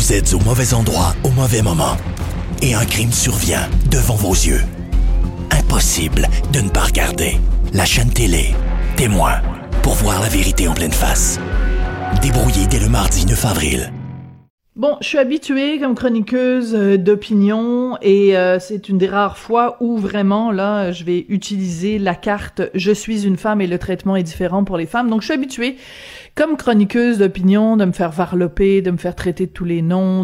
Vous êtes au mauvais endroit au mauvais moment. Et un crime survient devant vos yeux. Impossible de ne pas regarder. La chaîne télé, Témoin, pour voir la vérité en pleine face. Débrouillé dès le mardi 9 avril. Bon, je suis habituée comme chroniqueuse d'opinion et c'est une des rares fois où vraiment, là, je vais utiliser la carte « Je suis une femme et le traitement est différent pour les femmes ». Donc, je suis habituée comme chroniqueuse d'opinion de me faire varloper, de me faire traiter de tous les noms,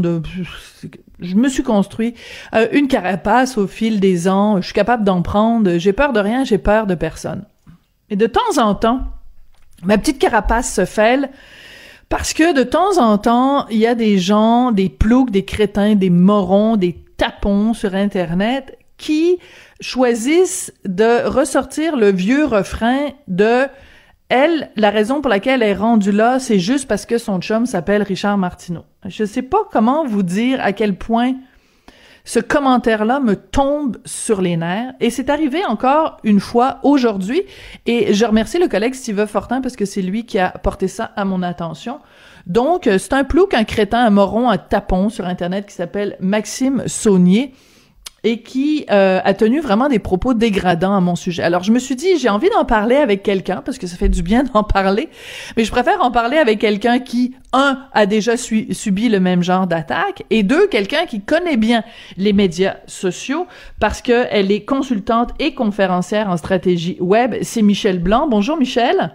je me suis construit une carapace au fil des ans. Je suis capable d'en prendre. J'ai peur de rien, j'ai peur de personne. Et de temps en temps, ma petite carapace se fêle parce que de temps en temps, il y a des gens, des ploucs, des crétins, des morons, des tapons sur Internet qui choisissent de ressortir le vieux refrain de elle, la raison pour laquelle elle est rendue là, c'est juste parce que son chum s'appelle Richard Martineau. Je sais pas comment vous dire à quel point ce commentaire-là me tombe sur les nerfs. Et c'est arrivé encore une fois aujourd'hui. Et je remercie le collègue Steve Fortin parce que c'est lui qui a porté ça à mon attention. Donc, c'est un plouc, un crétin, un moron, un tapon sur Internet qui s'appelle Maxime Saunier et qui a tenu vraiment des propos dégradants à mon sujet. Alors, je me suis dit, j'ai envie d'en parler avec quelqu'un, parce que ça fait du bien d'en parler, mais je préfère en parler avec quelqu'un qui, un, a déjà subi le même genre d'attaque, et deux, quelqu'un qui connaît bien les médias sociaux, parce que elle est consultante et conférencière en stratégie web. C'est Michel Blanc. Bonjour, Michel.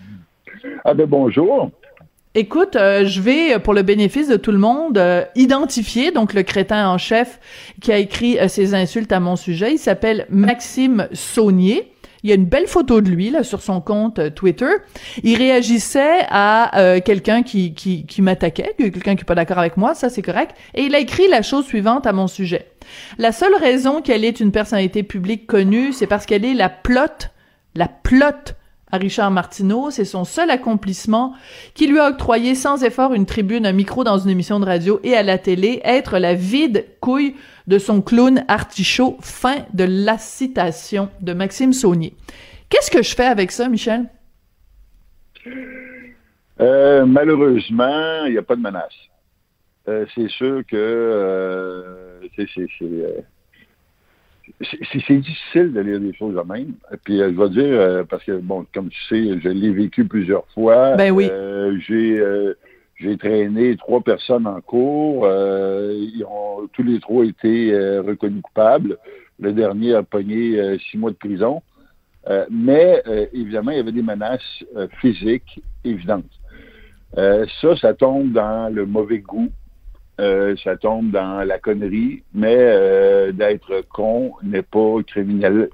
Ah ben bonjour. Écoute, je vais, pour le bénéfice de tout le monde, identifier donc le crétin en chef qui a écrit ces insultes à mon sujet. Il s'appelle Maxime Saunier. Il y a une belle photo de lui là sur son compte Twitter. Il réagissait à quelqu'un qui m'attaquait, quelqu'un qui est pas d'accord avec moi, ça c'est correct. Et il a écrit la chose suivante à mon sujet. La seule raison qu'elle est une personnalité publique connue, c'est parce qu'elle est la plotte à Richard Martineau, c'est son seul accomplissement qui lui a octroyé sans effort une tribune, un micro dans une émission de radio et à la télé, être la vide couille de son clown artichaut. Fin de la citation de Maxime Saunier. Qu'est-ce que je fais avec ça, Michel? Malheureusement, il n'y a pas de menace. C'est sûr que c'est difficile de lire des choses de même. Puis je vais dire, parce que, bon, comme tu sais, je l'ai vécu plusieurs fois. Ben oui. J'ai traîné 3 personnes en cours. Ils ont tous les 3 été reconnus coupables. Le dernier a pogné 6 mois de prison. Mais, évidemment, il y avait des menaces physiques évidentes. Ça tombe dans le mauvais goût. Ça tombe dans la connerie, mais d'être con n'est pas criminel.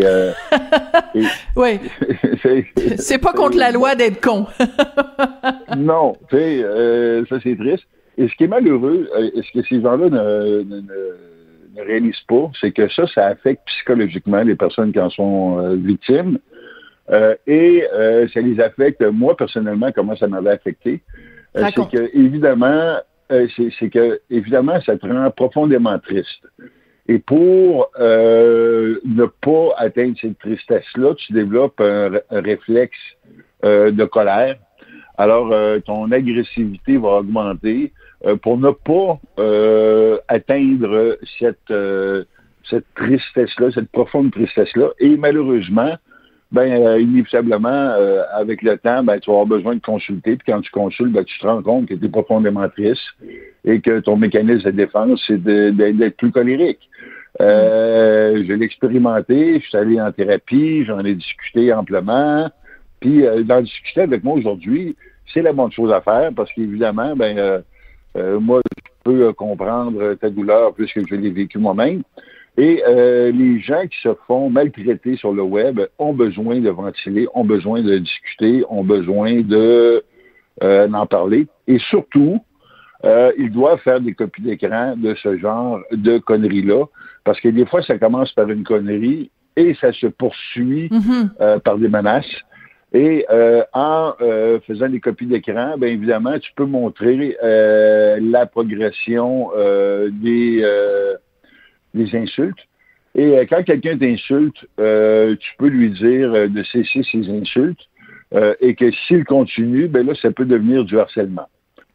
Oui. C'est pas contre la loi d'être con. Non, tu sais, ça c'est triste. Et ce qui est malheureux, ce que ces gens-là ne réalisent pas, c'est que ça affecte psychologiquement les personnes qui en sont victimes. Et ça les affecte, moi personnellement, comment ça m'avait affecté. C'est que, évidemment, ça te rend profondément triste. Et pour ne pas atteindre cette tristesse-là, tu développes un réflexe de colère. Alors, ton agressivité va augmenter pour ne pas atteindre cette tristesse-là, cette profonde tristesse-là. Et malheureusement, inévitablement, avec le temps, tu vas avoir besoin de consulter. Puis quand tu consultes, tu te rends compte que tu es profondément triste et que ton mécanisme de défense, c'est d'être plus colérique. Je l'ai expérimenté, je suis allé en thérapie, j'en ai discuté amplement. Puis d'en discuter avec moi aujourd'hui, c'est la bonne chose à faire parce qu'évidemment, moi, je peux comprendre ta douleur puisque je l'ai vécu moi-même. Et les gens qui se font maltraiter sur le web ont besoin de ventiler, ont besoin de discuter, ont besoin d'en parler. Et surtout, ils doivent faire des copies d'écran de ce genre de conneries-là. Parce que des fois, ça commence par une connerie et ça se poursuit par des menaces. Et en faisant des copies d'écran, évidemment, tu peux montrer la progression des insultes. Et quand quelqu'un t'insulte, tu peux lui dire de cesser ses insultes et que s'il continue, là, ça peut devenir du harcèlement.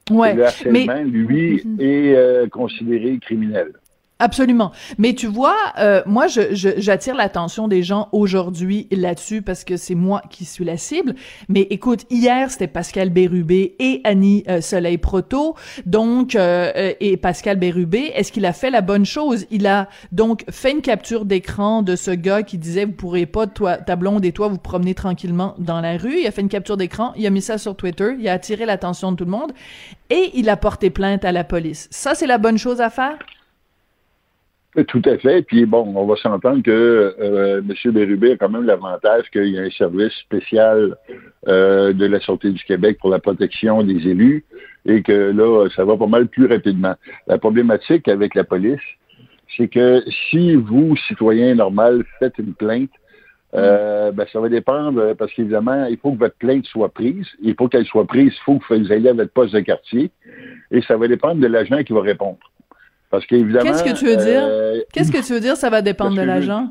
Ouais, le harcèlement, lui, est considéré criminel. Absolument. Mais tu vois, moi, j'attire l'attention des gens aujourd'hui là-dessus parce que c'est moi qui suis la cible. Mais écoute, hier, c'était Pascal Bérubé et Annie Soleil-Proto. Donc, et Pascal Bérubé, est-ce qu'il a fait la bonne chose? Il a donc fait une capture d'écran de ce gars qui disait, vous pourrez pas, toi, ta blonde et toi, vous promener tranquillement dans la rue. Il a fait une capture d'écran, il a mis ça sur Twitter, il a attiré l'attention de tout le monde et il a porté plainte à la police. Ça, c'est la bonne chose à faire? Tout à fait. Puis bon, on va s'entendre que M. Bérubé a quand même l'avantage qu'il y a un service spécial de la Sûreté du Québec pour la protection des élus et que là, ça va pas mal plus rapidement. La problématique avec la police, c'est que si vous, citoyen normal, faites une plainte, ça va dépendre, parce qu'évidemment, il faut que votre plainte soit prise. Et pour qu'elle soit prise, il faut que vous ayez à votre poste de quartier. Et ça va dépendre de l'agent qui va répondre. Parce qu'évidemment... Qu'est-ce que tu veux dire? Qu'est-ce que tu veux dire, ça va dépendre de l'agent?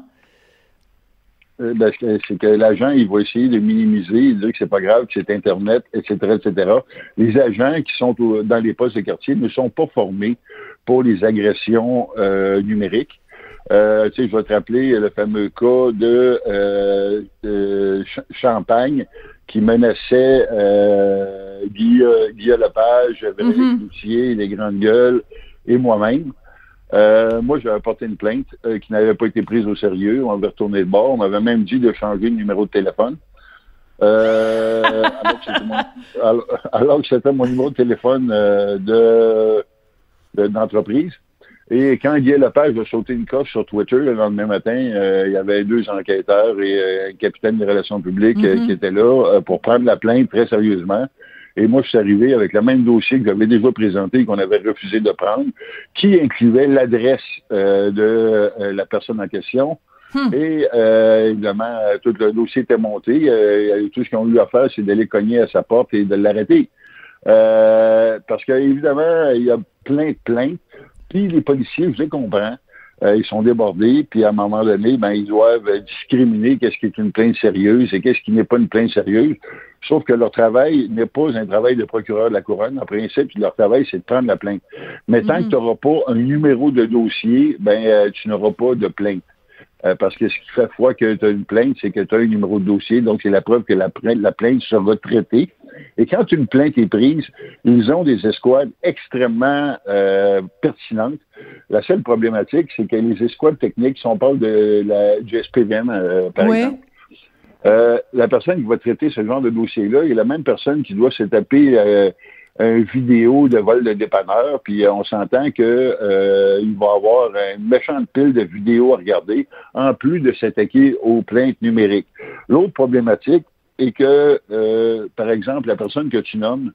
C'est que l'agent, il va essayer de minimiser, de dire que c'est pas grave, que c'est Internet, etc., etc. Les agents qui sont dans les postes de quartier ne sont pas formés pour les agressions numériques. Je vais te rappeler le fameux cas de Champagne qui menaçait Guy Lepage, Véronique Cloutier, les Grandes Gueules et moi-même. Moi, j'avais porté une plainte qui n'avait pas été prise au sérieux. On avait retourné le bord. On m'avait même dit de changer le numéro de téléphone. Alors que c'était mon numéro de téléphone d'entreprise. Et quand Guy Lepage a sauté une coche sur Twitter le lendemain matin, il y avait 2 enquêteurs et un capitaine des relations publiques qui étaient là pour prendre la plainte très sérieusement. Et moi, je suis arrivé avec le même dossier que j'avais déjà présenté et qu'on avait refusé de prendre, qui incluait l'adresse de la personne en question. Et évidemment, tout le dossier était monté. Tout ce qu'ils ont eu à faire, c'est d'aller cogner à sa porte et de l'arrêter. Parce qu'évidemment, il y a plein de plaintes. Puis les policiers, je les comprends, ils sont débordés, puis à un moment donné, ils doivent discriminer qu'est-ce qui est une plainte sérieuse et qu'est-ce qui n'est pas une plainte sérieuse. Sauf que leur travail n'est pas un travail de procureur de la Couronne. En principe, leur travail, c'est de prendre la plainte. Mais tant que tu n'auras pas un numéro de dossier, tu n'auras pas de plainte. Parce que ce qui fait foi que tu as une plainte, c'est que tu as un numéro de dossier, donc c'est la preuve que la plainte sera traitée. Et quand une plainte est prise, ils ont des escouades extrêmement pertinentes. La seule problématique, c'est que les escouades techniques, si on parle du SPVM, par exemple, la personne qui va traiter ce genre de dossier-là est la même personne qui doit se taper une vidéo de vol de dépanneur, puis on s'entend que il va avoir une méchante pile de vidéos à regarder, en plus de s'attaquer aux plaintes numériques. L'autre problématique est que, par exemple, la personne que tu nommes,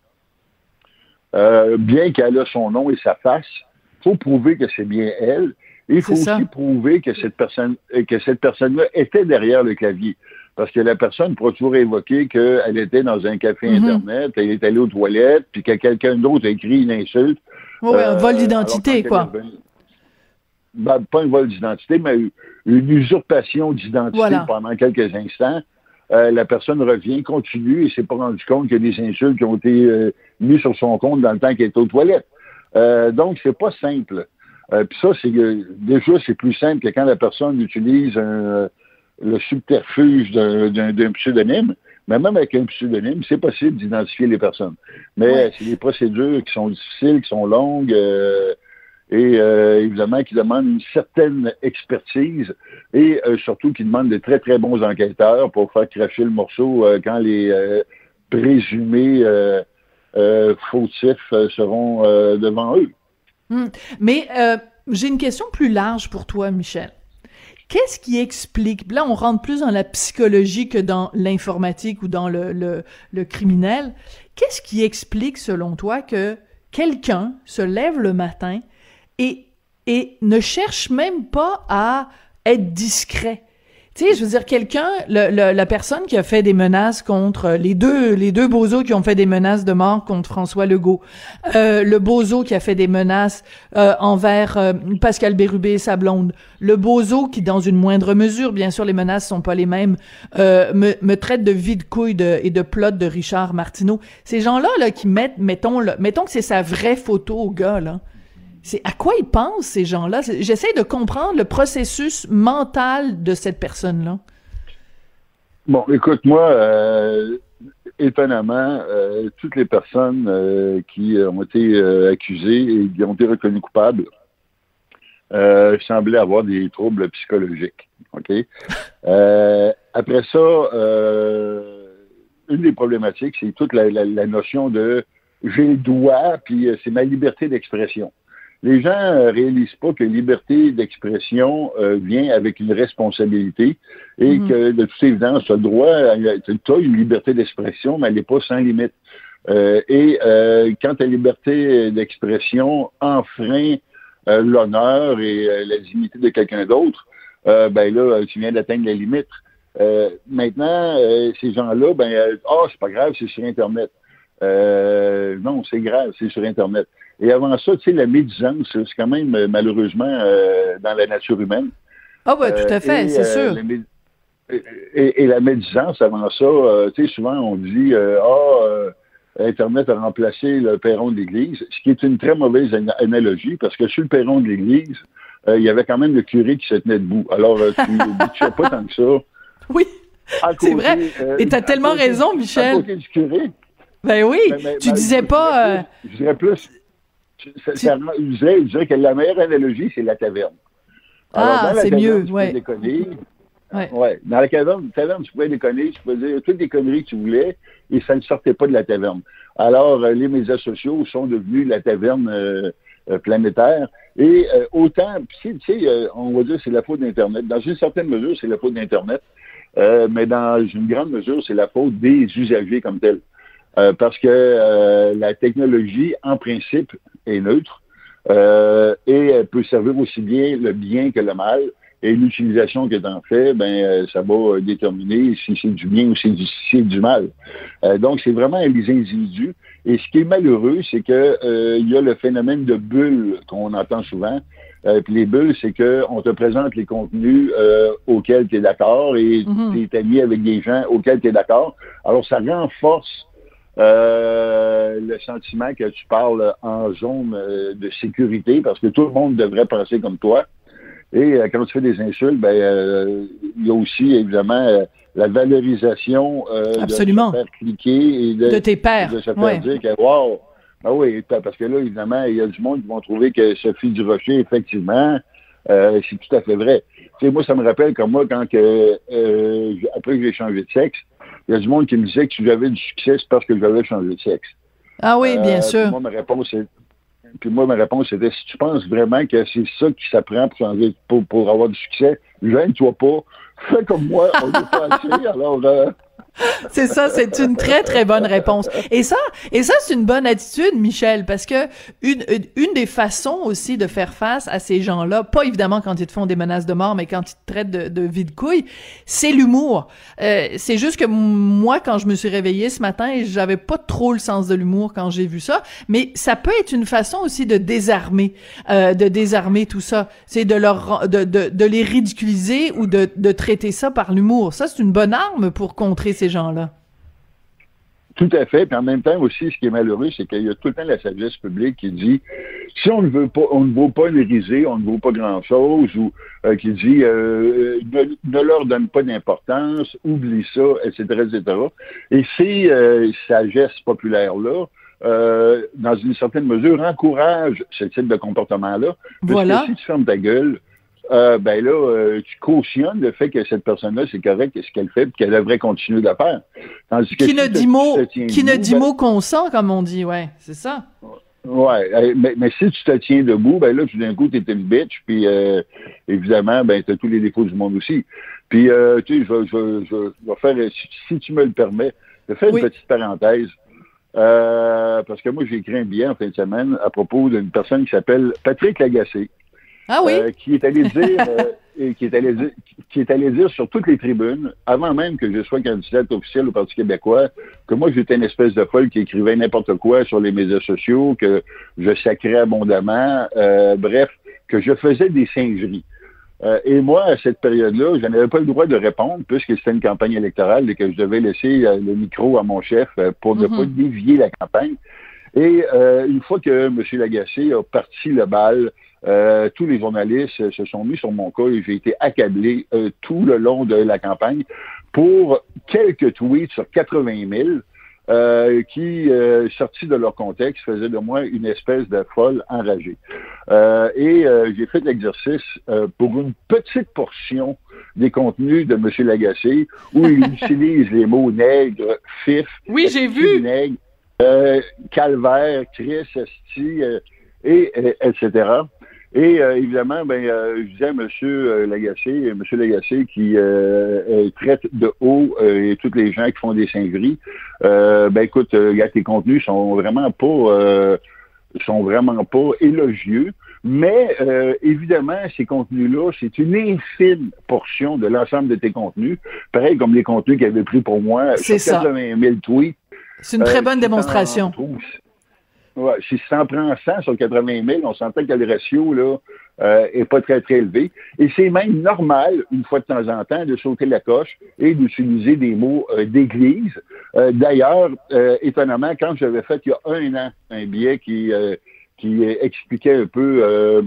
bien qu'elle a son nom et sa face, il faut prouver que c'est bien elle, et il faut aussi prouver que cette personne-là était derrière le clavier. Parce que la personne pourra toujours évoquer qu'elle était dans un café Internet, elle est allée aux toilettes, puis que quelqu'un d'autre a écrit une insulte. Oui, un vol d'identité, quoi. Pas un vol d'identité, mais une usurpation d'identité pendant quelques instants. La personne revient, continue, et s'est pas rendu compte qu'il y a des insultes qui ont été mises sur son compte dans le temps qu'elle était aux toilettes. Donc, c'est pas simple. Puis ça, déjà, c'est plus simple que quand la personne utilise le subterfuge d'un pseudonyme, mais même avec un pseudonyme, c'est possible d'identifier les personnes. Mais c'est des procédures qui sont difficiles, qui sont longues, et évidemment qui demandent une certaine expertise et surtout qui demandent de très, très bons enquêteurs pour faire cracher le morceau quand les présumés fautifs seront devant eux. Mais j'ai une question plus large pour toi, Michel. Qu'est-ce qui explique, là on rentre plus dans la psychologie que dans l'informatique ou dans le criminel, qu'est-ce qui explique selon toi que quelqu'un se lève le matin et ne cherche même pas à être discret? Tu sais, je veux dire, la personne qui a fait des menaces contre les deux bozos qui ont fait des menaces de mort contre François Legault, le bozo qui a fait des menaces envers Pascal Bérubé et sa blonde, le bozo qui, dans une moindre mesure, bien sûr, les menaces sont pas les mêmes, me traite de vide-couille et de plot de Richard Martineau. Ces gens-là, là, qui mettons que c'est sa vraie photo au gars, là. C'est à quoi ils pensent, ces gens-là? J'essaie de comprendre le processus mental de cette personne-là. Bon, écoute, moi, étonnamment, toutes les personnes qui ont été accusées et qui ont été reconnues coupables semblaient avoir des troubles psychologiques. OK? Après ça, une des problématiques, c'est toute la notion de j'ai le droit, puis c'est ma liberté d'expression. Les gens réalisent pas que liberté d'expression vient avec une responsabilité et que, de toute évidence, tu as le droit, tu as une liberté d'expression, mais elle n'est pas sans limite. Quand ta liberté d'expression enfreint l'honneur et la dignité de quelqu'un d'autre, ben là, tu viens d'atteindre la limite. Maintenant, ces gens-là, c'est pas grave, c'est sur Internet. Non, c'est grave, c'est sur Internet. Et avant ça, tu sais, la médisance, c'est quand même, malheureusement, dans la nature humaine. Ah ouais, tout à fait, c'est sûr. Et la médisance, avant ça, tu sais, souvent, on dit Internet a remplacé le perron de l'Église, ce qui est une très mauvaise analogie, parce que sur le perron de l'Église, il y avait quand même le curé qui se tenait debout. Alors, tu ne sais pas tant que ça. Oui, c'est vrai. Et tu as tellement raison, Michel. À côté du curé. Ben oui, tu disais pas... Je dirais plus... Je dirais que la meilleure analogie, c'est la taverne. Alors, c'est mieux, ouais. Ouais. Dans la taverne, tu pouvais déconner, tu pouvais dire toutes les conneries que tu voulais, et ça ne sortait pas de la taverne. Alors, les médias sociaux sont devenus la taverne planétaire. Et autant, tu sais, on va dire c'est la faute d'Internet. Dans une certaine mesure, c'est la faute d'Internet, mais dans une grande mesure, c'est la faute des usagers comme tels. Parce que la technologie, en principe, est neutre et elle peut servir aussi bien le bien que le mal. Et l'utilisation que tu en fais, ça va déterminer si c'est du bien ou si c'est du mal. Donc, c'est vraiment les individus. Et ce qui est malheureux, c'est que il y a le phénomène de bulle qu'on entend souvent. Puis les bulles, c'est qu'on te présente les contenus auxquels tu es d'accord et tu es ami avec des gens auxquels tu es d'accord. Alors, ça renforce le sentiment que tu parles en zone de sécurité parce que tout le monde devrait penser comme toi. Et quand tu fais des insultes, il y a aussi, évidemment, la valorisation de se faire cliquer et de tes pairs. De se faire dire que, wow, ben oui, parce que là, évidemment, il y a du monde qui vont trouver que Sophie Durocher, effectivement, c'est tout à fait vrai. Tu sais, moi, ça me rappelle comme moi, quand après que j'ai changé de sexe, il y a du monde qui me disait que si j'avais du succès, c'est parce que j'avais changé de sexe. Ah oui, bien sûr. Puis moi, ma réponse était, si tu penses vraiment que c'est ça qui s'apprend pour changer, pour avoir du succès, gêne-toi pas. Fais comme moi, on n'est pas assez, alors... C'est ça, c'est une très, très bonne réponse. Et ça, c'est une bonne attitude, Michel, parce que une des façons aussi de faire face à ces gens-là, pas évidemment quand ils te font des menaces de mort, mais quand ils te traitent de vide-couille, c'est l'humour. C'est juste que moi, quand je me suis réveillée ce matin, j'avais pas trop le sens de l'humour quand j'ai vu ça, mais ça peut être une façon aussi de désarmer tout ça. C'est de les ridiculiser ou de traiter ça par l'humour. Ça, c'est une bonne arme pour contrer ces gens-là. Tout à fait. Puis en même temps aussi, ce qui est malheureux, c'est qu'il y a tout le temps la sagesse publique qui dit si on ne veut pas, on ne vaut pas les risées, on ne vaut pas grand-chose, ou qui dit ne leur donne pas d'importance, oublie ça, etc., etc. Et ces sagesses populaires-là, dans une certaine mesure, encouragent ce type de comportement-là. Voilà. Parce que si tu fermes ta gueule, tu cautionnes le fait que cette personne-là, c'est correct, ce qu'elle fait, et qu'elle devrait continuer de le faire. Tandis que qui ne dit mot consent, comme on dit, ouais, c'est ça. Ouais, mais si tu te tiens debout, là, tout d'un coup, t'es une bitch, puis évidemment, t'as tous les défauts du monde aussi. Puis, tu sais, je vais faire, si tu me le permets, je vais faire une petite parenthèse. Parce que moi, j'ai écrit un billet en fin de semaine à propos d'une personne qui s'appelle Patrick Lagacé. Ah oui? Qui est allé dire, qui est allé dire sur toutes les tribunes, avant même que je sois candidate officielle au Parti québécois, que moi j'étais une espèce de folle qui écrivait n'importe quoi sur les médias sociaux, que je sacrais abondamment, bref, que je faisais des singeries. Et moi, à cette période-là, je n'avais pas le droit de répondre puisque c'était une campagne électorale et que je devais laisser le micro à mon chef pour ne pas dévier la campagne. Et une fois que M. Lagacé a parti le bal, tous les journalistes se sont mis sur mon cas et j'ai été accablé tout le long de la campagne pour quelques tweets sur 80 000 qui, sortis de leur contexte, faisaient de moi une espèce de folle enragée. Et j'ai fait l'exercice pour une petite portion des contenus de M. Lagacé où il utilise les mots nègre, fif, oui, j'ai vu. Nègre, calvaire, Chris, esti, etc. Et évidemment, je disais à M. Lagacé qui traite de haut et tous les gens qui font des singeries, écoute, tes contenus sont vraiment pas élogieux, mais évidemment, ces contenus-là, c'est une infime portion de l'ensemble de tes contenus, pareil comme les contenus qu'il avait pris pour moi sur 80 000 tweets. C'est une très bonne démonstration. Ouais, si ça en prend 100 sur 80 000, on s'entend que le ratio là est pas très, très élevé. Et c'est même normal, une fois de temps en temps, de sauter la coche et d'utiliser des mots d'église. D'ailleurs, étonnamment, quand j'avais fait il y a un an un billet qui expliquait un peu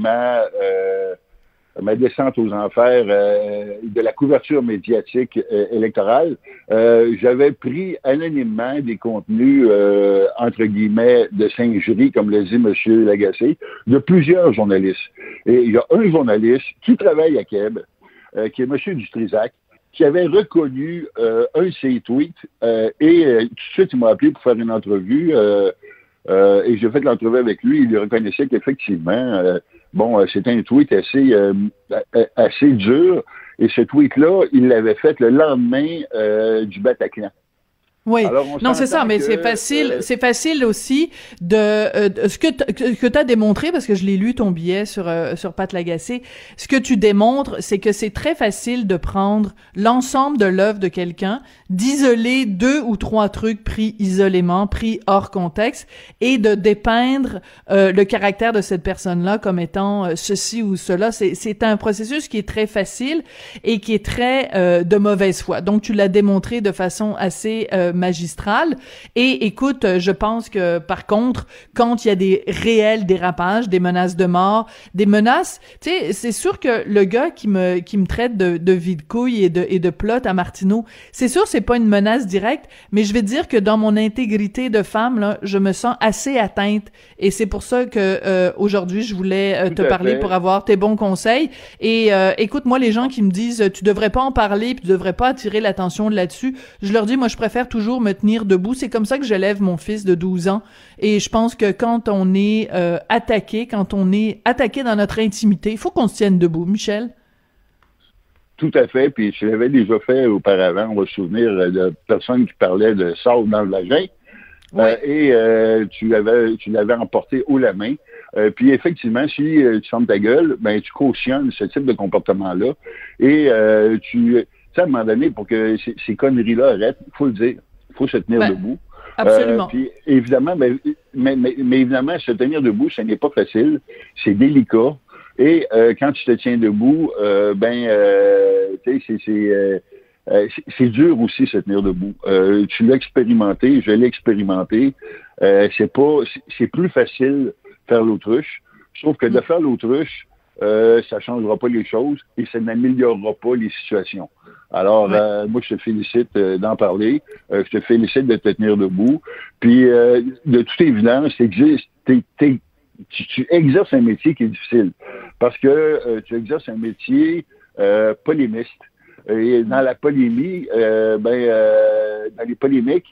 ma descente aux enfers de la couverture médiatique électorale, j'avais pris anonymement des contenus, entre guillemets, de singerie, comme le dit M. Lagacé, de plusieurs journalistes. Et il y a un journaliste qui travaille à Québec, qui est M. Dutrisac, qui avait reconnu un de ses tweets, et tout de suite, il m'a appelé pour faire une entrevue, et j'ai fait l'entrevue avec lui. Il reconnaissait qu'effectivement, c'était un tweet assez dur. Et ce tweet-là, il l'avait fait le lendemain du Bataclan. Oui, non, c'est ça, mais c'est facile aussi de ce que tu as démontré, parce que je l'ai lu ton billet sur Pat Lagacé. Ce que tu démontres, c'est que c'est très facile de prendre l'ensemble de l'œuvre de quelqu'un, d'isoler 2 ou 3 trucs pris isolément, pris hors contexte, et de dépeindre le caractère de cette personne-là comme étant ceci ou cela. C'est un processus qui est très facile et qui est très de mauvaise foi. Donc tu l'as démontré de façon assez magistrale. Et écoute, je pense que par contre, quand il y a des réels dérapages, des menaces de mort, des menaces, tu sais, c'est sûr que le gars qui me traite de vide-couille et de plot à Martineau, c'est sûr c'est pas une menace directe, mais je vais te dire que dans mon intégrité de femme, là, je me sens assez atteinte, et c'est pour ça que aujourd'hui je voulais te parler pour avoir tes bons conseils. Et écoute, moi, les gens qui me disent tu devrais pas en parler, puis tu devrais pas attirer l'attention là-dessus, je leur dis, moi je préfère toujours me tenir debout. C'est comme ça que j'élève mon fils de 12 ans. Et je pense que quand on est attaqué dans notre intimité, il faut qu'on se tienne debout. Michel? Tout à fait. Puis je l'avais déjà fait auparavant. On va se souvenir de personnes qui parlaient de sable dans le vagin. Ouais. Et tu l'avais emporté haut la main. Puis effectivement, si tu fermes ta gueule, tu cautionnes ce type de comportement-là. Et tu sais, à un moment donné, pour que ces conneries-là arrêtent, il faut le dire. Il faut se tenir debout. Absolument. Puis évidemment, mais évidemment, se tenir debout, ce n'est pas facile. C'est délicat. Et quand tu te tiens debout, c'est dur aussi se tenir debout. Tu l'as expérimenté, je l'ai expérimenté. C'est plus facile faire l'autruche. Sauf que de faire l'autruche, ça changera pas les choses et ça n'améliorera pas les situations. Alors, moi, je te félicite d'en parler. Je te félicite de te tenir debout. Puis, de toute évidence, tu exerces un métier qui est difficile parce que tu exerces un métier polémiste. Et dans la polémie, dans les polémiques,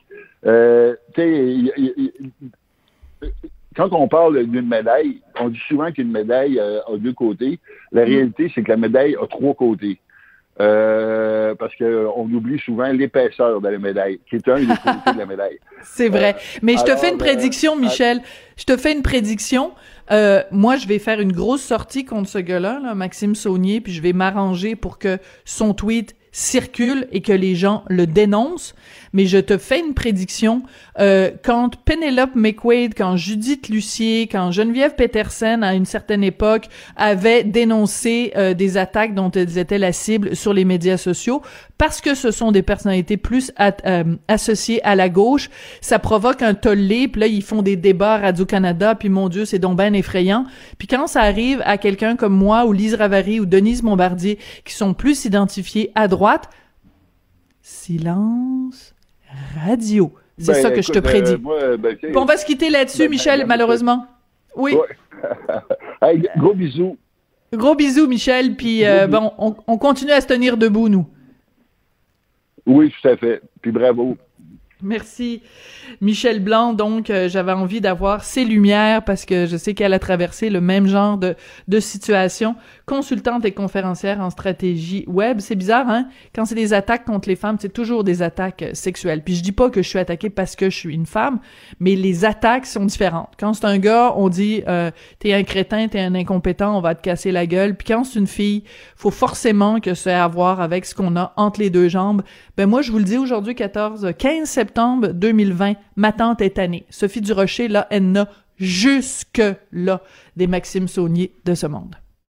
quand on parle d'une médaille, on dit souvent qu'une médaille a 2 côtés. La réalité, c'est que la médaille a 3 côtés. parce qu'on oublie souvent l'épaisseur de la médaille, qui est un des côtés de la médaille. C'est vrai. Mais je te fais une prédiction, Michel. Je te fais une prédiction. Moi, je vais faire une grosse sortie contre ce gars-là, là, Maxime Saunier, puis je vais m'arranger pour que son tweet circule et que les gens le dénoncent. Mais je te fais une prédiction. Quand Penelope McQuaid, quand Judith Lucier, quand Geneviève Peterson, à une certaine époque, avaient dénoncé des attaques dont elles étaient la cible sur les médias sociaux, parce que ce sont des personnalités plus associées à la gauche, ça provoque un tollé, puis là, ils font des débats à Radio-Canada, puis mon Dieu, c'est donc ben effrayant. Puis quand ça arrive à quelqu'un comme moi, ou Lise Ravary, ou Denise Bombardier, qui sont plus identifiés à droite, silence radio. C'est ça que je te prédis. On va se quitter là-dessus, Michel, malheureusement. Oui. Ouais. Hey, gros bisous. Gros bisous, Michel, puis bon, on continue à se tenir debout, nous. Oui, tout à fait. Puis bravo. Merci. Michel Blanc, donc, j'avais envie d'avoir ses lumières parce que je sais qu'elle a traversé le même genre de situation. Consultante et conférencière en stratégie web. C'est bizarre, hein? Quand c'est des attaques contre les femmes, c'est toujours des attaques sexuelles. Puis je dis pas que je suis attaquée parce que je suis une femme, mais les attaques sont différentes. Quand c'est un gars, on dit t'es un crétin, t'es un incompétent, on va te casser la gueule. Puis quand c'est une fille, faut forcément que ça ait à voir avec ce qu'on a entre les deux jambes. Ben moi, je vous le dis aujourd'hui, 15 septembre 2020, ma tante est tannée. Sophie Durocher, là, elle n'a jusque-là des Maxime Saunier de ce monde.